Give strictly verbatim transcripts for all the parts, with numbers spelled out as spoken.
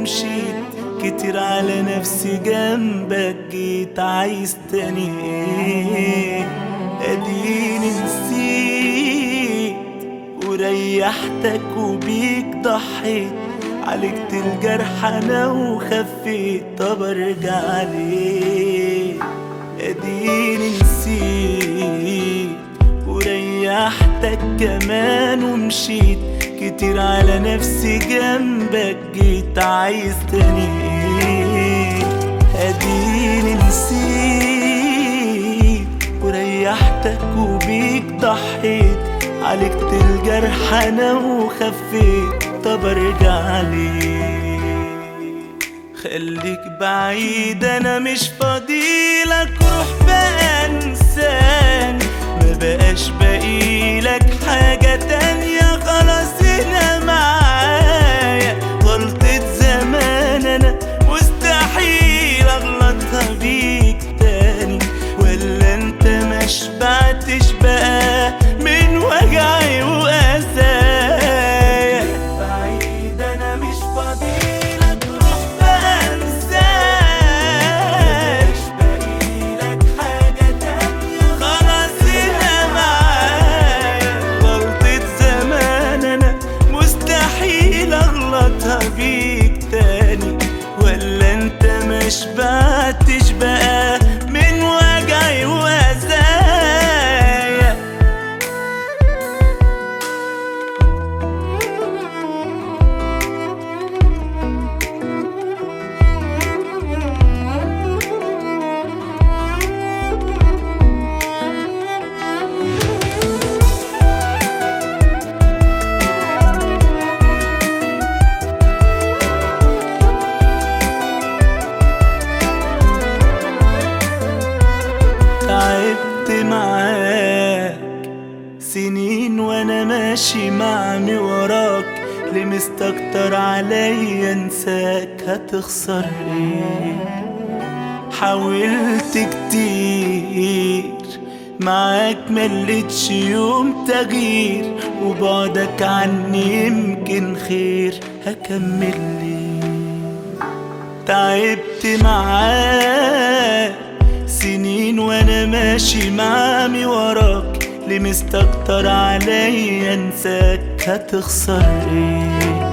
ومشيت كتير على نفسي جنبك جيت عايز تاني ايه؟ اديني نسيت وريحتك وبيك ضحيت عالجت الجرح انا وخفيت طب ارجع ليه؟ اديني نسيت وريحتك كمان ومشيت كتير على نفسي جنبك جيت عايز تاني ايه؟ اديني نسيت وريحتك وبيك ضحيت عالجت الجرح انا وخفيت طب ارجع ليه؟ خليك بعيد انا مش فاضيلك روح بقى انساني ما بقاش باقيلك حاجة تانية خلاص هنا معايا غلطة زمان انا مستحيل اغلطها بيك تاني ولا انت ما شبعتش بقى من وجعي وقسايا بعيد انا مش فاضيلك روح بقى انساني مش باقيلك حاجة تانية خلاص هنا معايا غلطة زمان انا مستحيل اغلطها بيك تاني ولا انت ما شبعتش بقى من وجعي وقسايا تعبت معاك سنين وانا ماشي معمي وراك ليه مستكتر عليا انساك هتخسر ايه؟ حاولت كتير معاك ملقتش يوم تغيير وبعدك عني يمكن خير هكمل ليه؟ تعبت معاك سنين وانا ماشي معامي وراك ليه مستكتر عليا انساك هتخسر ايه؟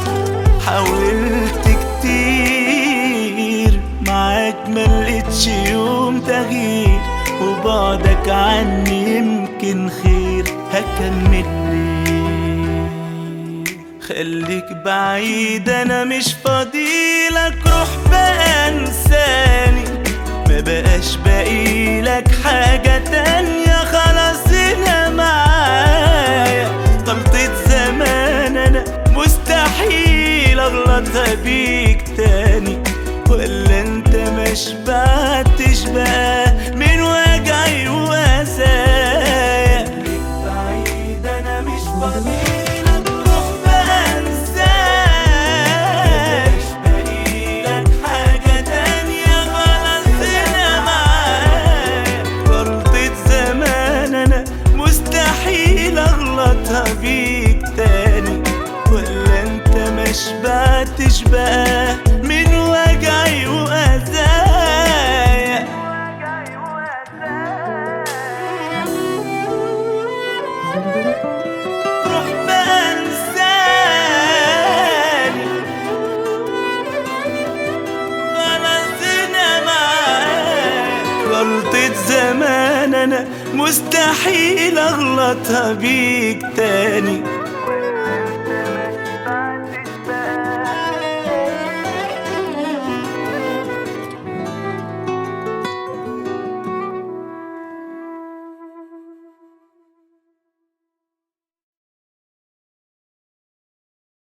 حاولت كتير معاك ملقتش يوم تغيير وبعدك عني يمكن خير هكمل ليه؟ خليك بعيد انا مش فاضيلك روح بقى انساني ما بقاش باقيلك حاجة تانية خلاص هنا معايا غلطة زمان انا مستحيل اغلطها بيك تاني ولا انت ما شبعتش بقى من وجعي وقسايا خليك بعيد انا مش فاضيلك روح بقى انساني مش باقيلك حاجة تانية خلاص هنا معايا غلطة زمان انا مستحيل اغلطها بيك تاني ولا انت ما شبعتش بقى من وجعي وقسايا روح بقى انساني خلاص هنا معايا غلطة زمان انا مستحيل اغلطها بيك تاني